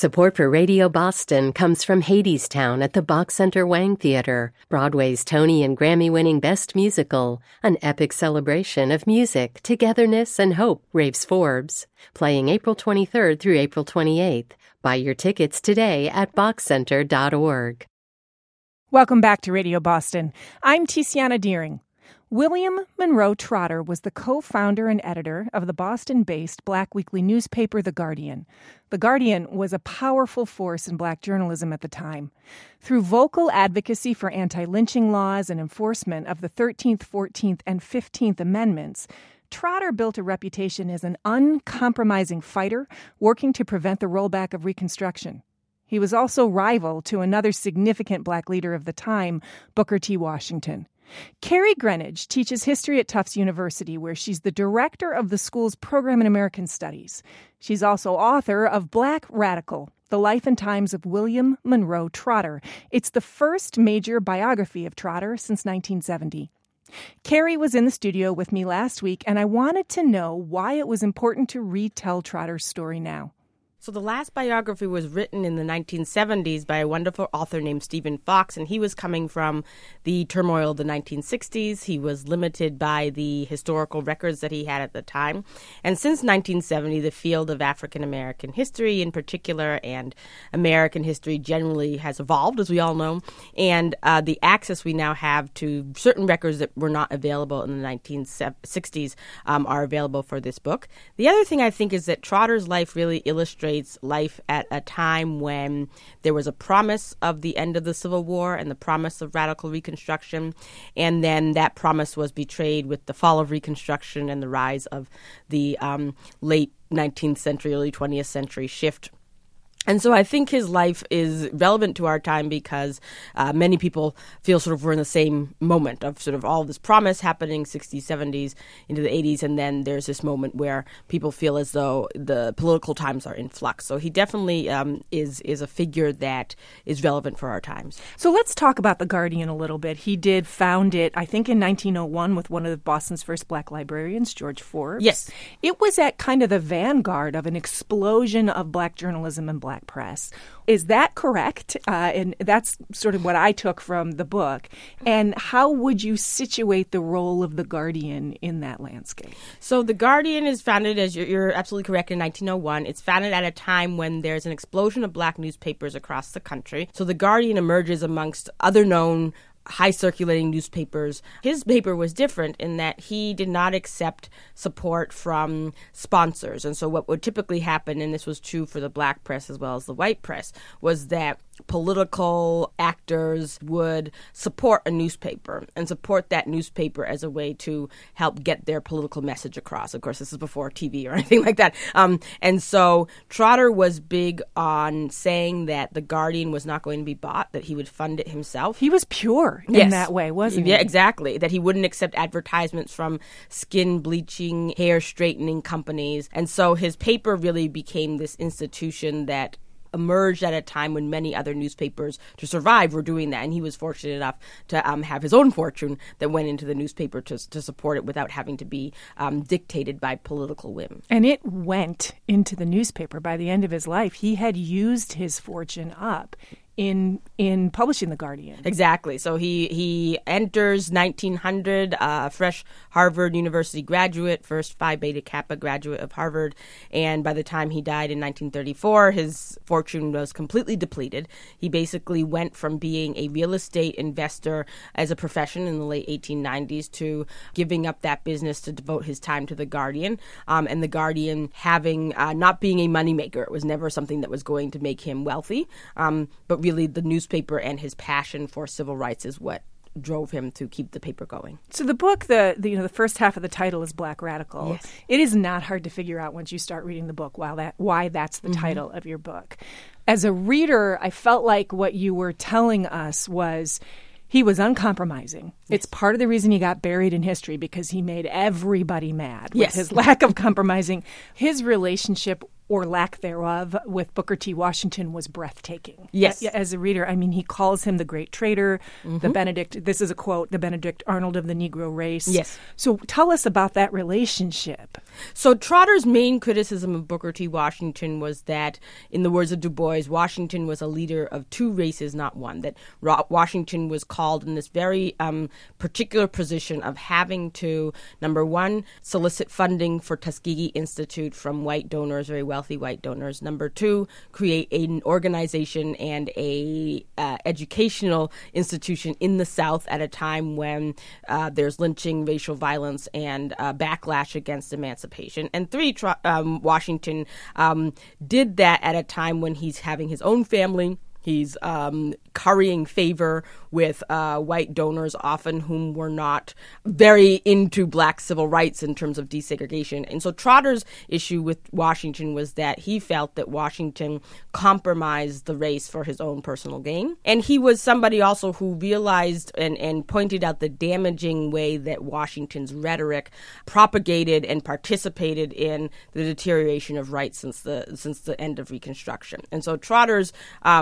Support for Radio Boston comes from Hadestown at the Bach Center Wang Theater, Broadway's Tony and Grammy-winning Best Musical, an epic celebration of music, togetherness, and hope, raves Forbes. Playing April 23rd through April 28th. Buy your tickets today at bachcenter.org. Welcome back to Radio Boston. I'm Tiziana Deering. William Monroe Trotter was the co-founder and editor of the Boston-based Black weekly newspaper, The Guardian. The Guardian was a powerful force in Black journalism at the time. Through vocal advocacy for anti-lynching laws and enforcement of the 13th, 14th, and 15th Amendments, Trotter built a reputation as an uncompromising fighter working to prevent the rollback of Reconstruction. He was also rival to another significant Black leader of the time, Booker T. Washington. Carrie Greenidge teaches history at Tufts University, where she's the director of the school's program in American Studies. She's also author of Black Radical, The Life and Times of William Monroe Trotter. It's the first major biography of Trotter since 1970. Carrie was in the studio with me last week, and I wanted to know why it was important to retell Trotter's story now. So the last biography was written in the 1970s by a wonderful author named Stephen Fox, and he was coming from the turmoil of the 1960s. He was limited by the historical records that he had at the time. And since 1970, the field of African-American history in particular and American history generally has evolved, as we all know. And the access we now have to certain records that were not available in the 1960s are available for this book. The other thing I think is that Trotter's life really illustrates life at a time when there was a promise of the end of the Civil War and the promise of radical Reconstruction, and then that promise was betrayed with the fall of Reconstruction and the rise of the late 19th century, early 20th century shift. And so I think his life is relevant to our time because many people feel sort of we're in the same moment of sort of all this promise happening 60s, 70s into the 80s, and then there's this moment where people feel as though the political times are in flux. So he definitely is a figure that is relevant for our times. So let's talk about The Guardian a little bit. He did found it, I think, in 1901 with one of Boston's first Black librarians, George Forbes. Yes. It was at kind of the vanguard of an explosion of Black journalism and Black press. Is that correct? And that's sort of what I took from the book. And how would you situate the role of The Guardian in that landscape? So The Guardian is founded, as you're absolutely correct, in 1901. It's founded at a time when there's an explosion of Black newspapers across the country. So The Guardian emerges amongst other known high-circulating newspapers. His paper was different in that he did not accept support from sponsors. And so what would typically happen, and this was true for the Black press as well as the white press, was that political actors would support a newspaper and support that newspaper as a way to help get their political message across. Of course, this is before TV or anything like that. And so Trotter was big on saying that The Guardian was not going to be bought, that he would fund it himself. He was pure in that way, wasn't he? Yeah, exactly. That he wouldn't accept advertisements from skin bleaching, hair straightening companies. And so his paper really became this institution that emerged at a time when many other newspapers to survive were doing that. And he was fortunate enough to have his own fortune that went into the newspaper to support it without having to be dictated by political whim. And it went into the newspaper by the end of his life. He had used his fortune up in publishing The Guardian. Exactly. So he enters 1900, fresh Harvard University graduate, first Phi Beta Kappa graduate of Harvard, and by the time he died in 1934, his fortune was completely depleted. He basically went from being a real estate investor as a profession in the late 1890s to giving up that business to devote his time to The Guardian, and The Guardian having not being a moneymaker. It was never something that was going to make him wealthy, but really the newspaper and his passion for civil rights is what drove him to keep the paper going. So the book, the first half of the title is Black Radical. Yes. It is not hard to figure out once you start reading the book why that's the title of your book. As a reader, I felt like what you were telling us was he was uncompromising. Yes. It's part of the reason he got buried in history, because he made everybody mad with his lack of compromising. His relationship or lack thereof, with Booker T. Washington was breathtaking. Yes. As a reader, I mean, he calls him the great traitor, the Benedict, this is a quote, the Benedict Arnold of the Negro race. Yes. So tell us about that relationship. So Trotter's main criticism of Booker T. Washington was that, in the words of Du Bois, Washington was a leader of two races, not one. That Washington was called in this very particular position of having to, number one, solicit funding for Tuskegee Institute from white donors, very wealthy white donors. Number two, create an organization and a educational institution in the South at a time when there's lynching, racial violence, and backlash against emancipation. And three, Washington did that at a time when he's having his own family. He's currying favor with white donors, often whom were not very into black civil rights in terms of desegregation. And so Trotter's issue with Washington was that he felt that Washington compromised the race for his own personal gain. And he was somebody also who realized and pointed out the damaging way that Washington's rhetoric propagated and participated in the deterioration of rights since the end of Reconstruction. And so Trotter's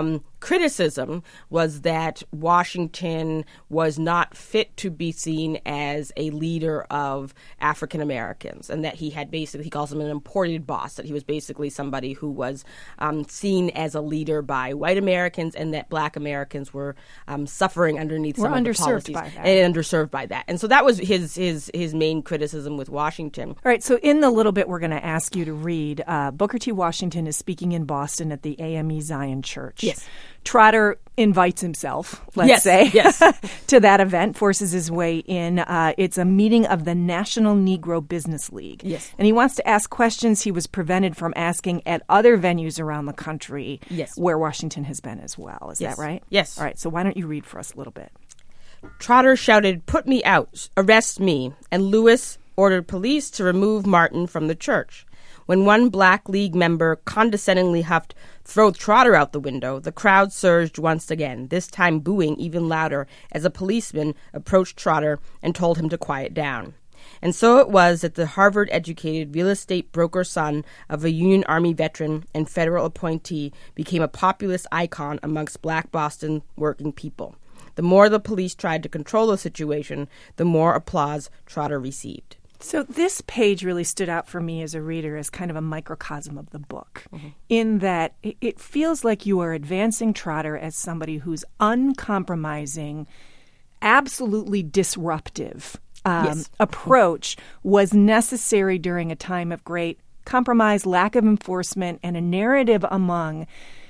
criticism was that Washington was not fit to be seen as a leader of African Americans, and that he had basically, he calls him an imported boss, that he was basically somebody who was seen as a leader by white Americans, and that black Americans were suffering underneath some of the policies. And underserved by that. And so that was his main criticism with Washington. All right, so in the little bit we're going to ask you to read, Booker T. Washington is speaking in Boston at the AME Zion Church. Yes. Trotter invites himself, let's say, to that event, forces his way in. It's a meeting of the National Negro Business League. Yes. And he wants to ask questions he was prevented from asking at other venues around the country where Washington has been as well. Is that right? Yes. All right, so why don't you read for us a little bit? Trotter shouted, "Put me out, arrest me," and Lewis ordered police to remove Martin from the church. When one Black League member condescendingly huffed, "Throw Trotter out the window," the crowd surged once again, this time booing even louder as a policeman approached Trotter and told him to quiet down. And so it was that the Harvard-educated real estate broker son of a Union Army veteran and federal appointee became a populist icon amongst Black Boston working people. The more the police tried to control the situation, the more applause Trotter received. So this page really stood out for me as a reader as kind of a microcosm of the book, in that it feels like you are advancing Trotter as somebody who's uncompromising, absolutely disruptive approach was necessary during a time of great compromise, lack of enforcement, and a narrative among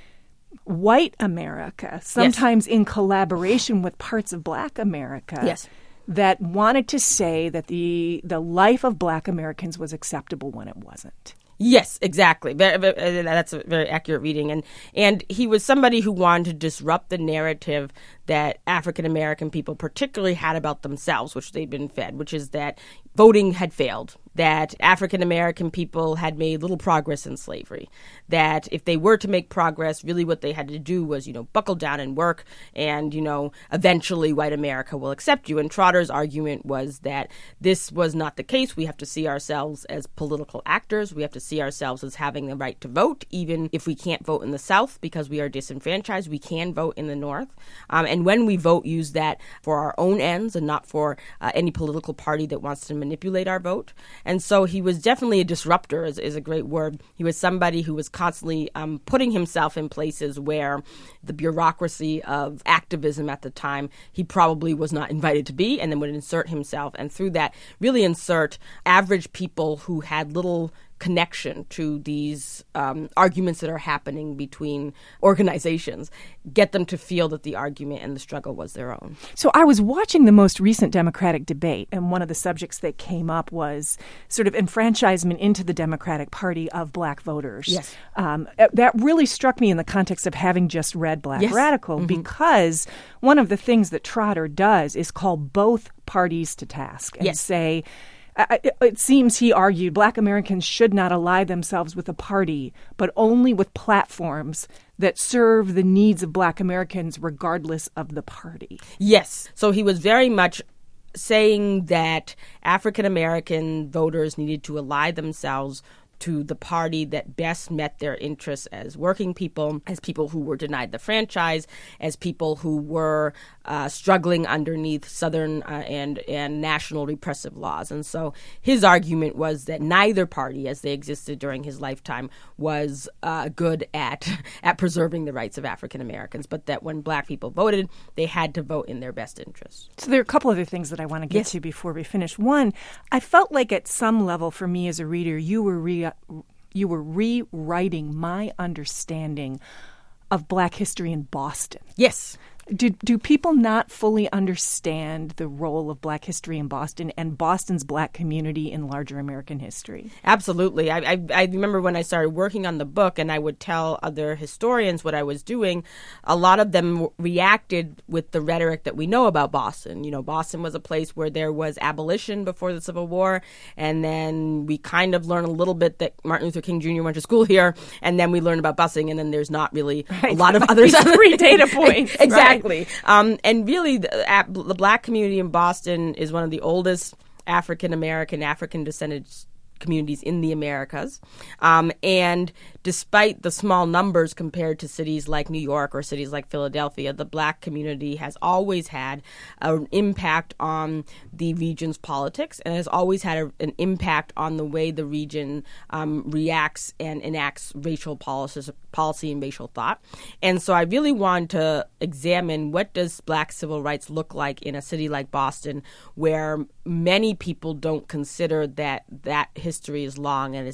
white America, sometimes in collaboration with parts of Black America, that wanted to say that the life of Black Americans was acceptable when it wasn't. Yes, exactly. That's a very accurate reading. And he was somebody who wanted to disrupt the narrative that African American people particularly had about themselves, which they'd been fed, which is that voting had failed, that African American people had made little progress in slavery, that if they were to make progress, really what they had to do was, buckle down and work, and, eventually white America will accept you. And Trotter's argument was that this was not the case. We have to see ourselves as political actors. We have to see ourselves as having the right to vote, even if we can't vote in the South because we are disenfranchised. We can vote in the North. And when we vote, use that for our own ends and not for any political party that wants to manipulate our vote. And so he was definitely a disruptor, is a great word. He was somebody who was constantly putting himself in places where the bureaucracy of activism at the time he probably was not invited to be, and then would insert himself, and through that really insert average people who had little connection to these arguments that are happening between organizations, get them to feel that the argument and the struggle was their own. So I was watching the most recent Democratic debate, and one of the subjects that came up was sort of enfranchisement into the Democratic Party of Black voters. Yes. That really struck me in the context of having just read Black Radical, because one of the things that Trotter does is call both parties to task and say, it seems he argued Black Americans should not ally themselves with a party, but only with platforms that serve the needs of Black Americans regardless of the party. Yes. So he was very much saying that African American voters needed to ally themselves to the party that best met their interests as working people, as people who were denied the franchise, as people who were struggling underneath Southern and national repressive laws. And so his argument was that neither party, as they existed during his lifetime, was good at preserving the rights of African Americans, but that when black people voted, they had to vote in their best interests. So there are a couple other things that I want to get to before we finish. One, I felt like at some level for me as a reader, you were rewriting my understanding of Black history in Boston. Yes. Do people not fully understand the role of Black history in Boston and Boston's Black community in larger American history? Absolutely. I remember when I started working on the book and I would tell other historians what I was doing, a lot of them reacted with the rhetoric that we know about Boston. You know, Boston was a place where there was abolition before the Civil War, and then we kind of learn a little bit that Martin Luther King Jr. went to school here, and then we learn about busing, and then there's not really a lot of others. 3 data points. Exactly. And really, the Black community in Boston is one of the oldest African-American, African-descended communities in the Americas. And despite the small numbers compared to cities like New York or cities like Philadelphia, the Black community has always had an impact on the region's politics and has always had an impact on the way the region reacts and enacts racial policy and racial thought. And so I really wanted to examine what does Black civil rights look like in a city like Boston, where many people don't consider that history is long and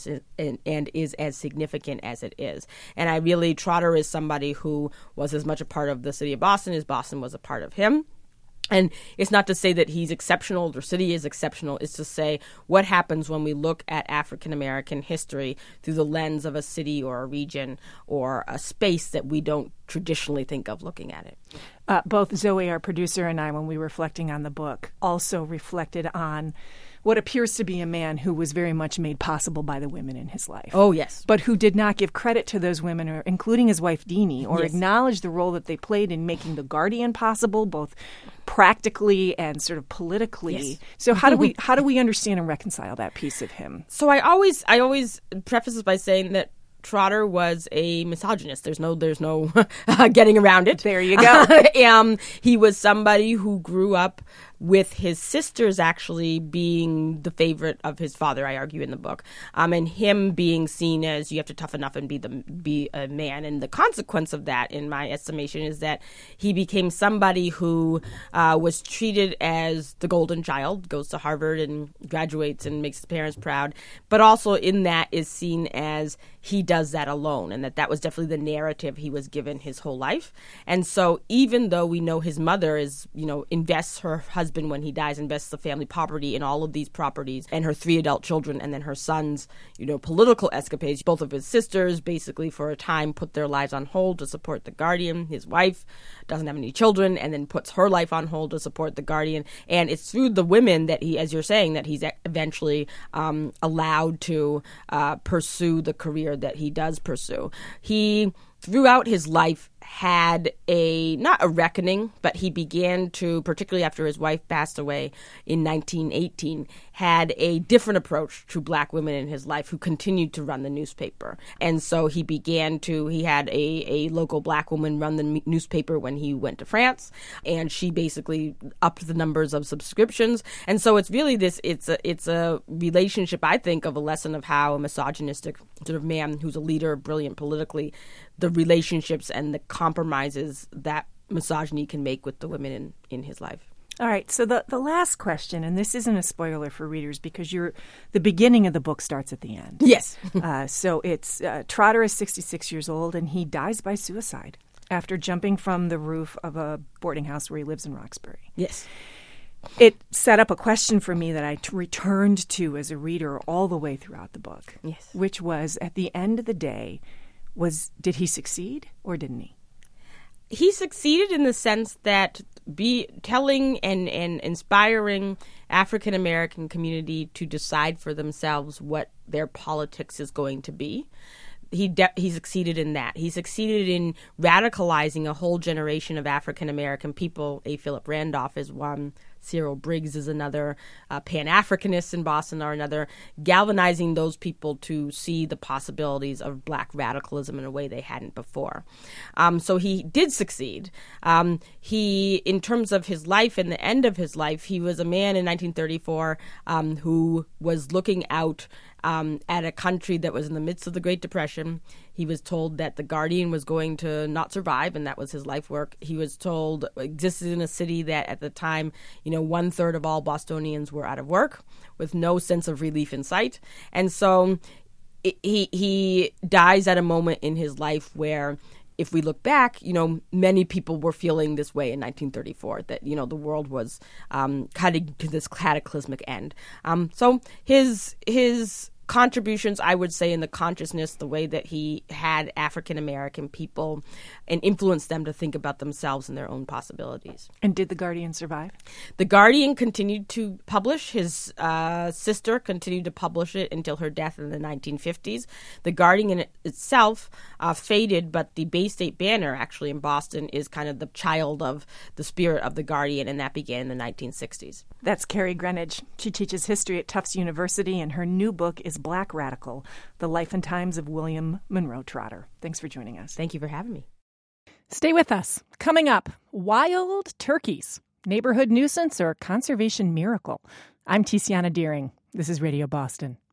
is as significant as it is. And I really, Trotter is somebody who was as much a part of the city of Boston as Boston was a part of him. And it's not to say that he's exceptional, the city is exceptional. It's to say what happens when we look at African-American history through the lens of a city or a region or a space that we don't traditionally think of looking at it. Both Zoe, our producer, and I, when we were reflecting on the book, also reflected on what appears to be a man who was very much made possible by the women in his life. Oh, yes. But who did not give credit to those women, or including his wife, Deanie, or acknowledge the role that they played in making the Guardian possible, both practically and sort of politically. Yes. So how do we understand and reconcile that piece of him? So I always preface this by saying that Trotter was a misogynist. There's no getting around it. There you go. He was somebody who grew up with his sisters actually being the favorite of his father, I argue in the book, and him being seen as you have to toughen up and be a man. And the consequence of that, in my estimation, is that he became somebody who was treated as the golden child, goes to Harvard and graduates and makes his parents proud, but also in that is seen as he does that alone, and that was definitely the narrative he was given his whole life. And so even though we know his mother invests her husband when he dies, invests the family property in all of these properties and her 3 adult children, and then her son's, political escapades. Both of his sisters basically for a time put their lives on hold to support the Guardian. His wife doesn't have any children and then puts her life on hold to support the Guardian. And it's through the women that he, as you're saying, that he's eventually allowed to pursue the career that he does pursue. He, throughout his life, had not a reckoning, but he began to, particularly after his wife passed away in 1918, had a different approach to Black women in his life who continued to run the newspaper. And so he had a local Black woman run the newspaper when he went to France, and she basically upped the numbers of subscriptions. And so it's really it's a relationship, I think, of a lesson of how a misogynistic sort of man who's a leader, brilliant politically, the relationships and the compromises that misogyny can make with the women in his life. All right, so the last question, and this isn't a spoiler for readers because the beginning of the book starts at the end. Yes. So it's Trotter is 66 years old, and he dies by suicide after jumping from the roof of a boarding house where he lives in Roxbury. Yes. It set up a question for me that I returned to as a reader all the way throughout the book. Yes. Which was, at the end of the day, did he succeed or didn't he? He succeeded in the sense that telling and inspiring African-American community to decide for themselves what their politics is going to be. he succeeded in that. He succeeded in radicalizing a whole generation of African American people. A. Philip Randolph is one. Cyril Briggs is another. Pan-Africanists in Boston are another. Galvanizing those people to see the possibilities of Black radicalism in a way they hadn't before. So he did succeed. He, in terms of his life and the end of his life, he was a man in 1934 who was looking out at a country that was in the midst of the Great Depression. He was told that The Guardian was going to not survive, and that was his life work. He was told existed in a city that at the time, 1/3 of all Bostonians were out of work with no sense of relief in sight. And so he dies at a moment in his life where, if we look back, many people were feeling this way in 1934, that, the world was cutting to this cataclysmic end. So his contributions, I would say, in the consciousness, the way that he had African American people and influenced them to think about themselves and their own possibilities. And did The Guardian survive? The Guardian continued to publish. His sister continued to publish it until her death in the 1950s. The Guardian itself faded, but the Bay State Banner, actually in Boston, is kind of the child of the spirit of The Guardian, and that began in the 1960s. That's Carrie Greenidge. She teaches history at Tufts University, and her new book is Black Radical, The Life and Times of William Monroe Trotter. Thanks for joining us. Thank you for having me. Stay with us. Coming up, wild turkeys, neighborhood nuisance or conservation miracle. I'm Tiziana Deering. This is Radio Boston.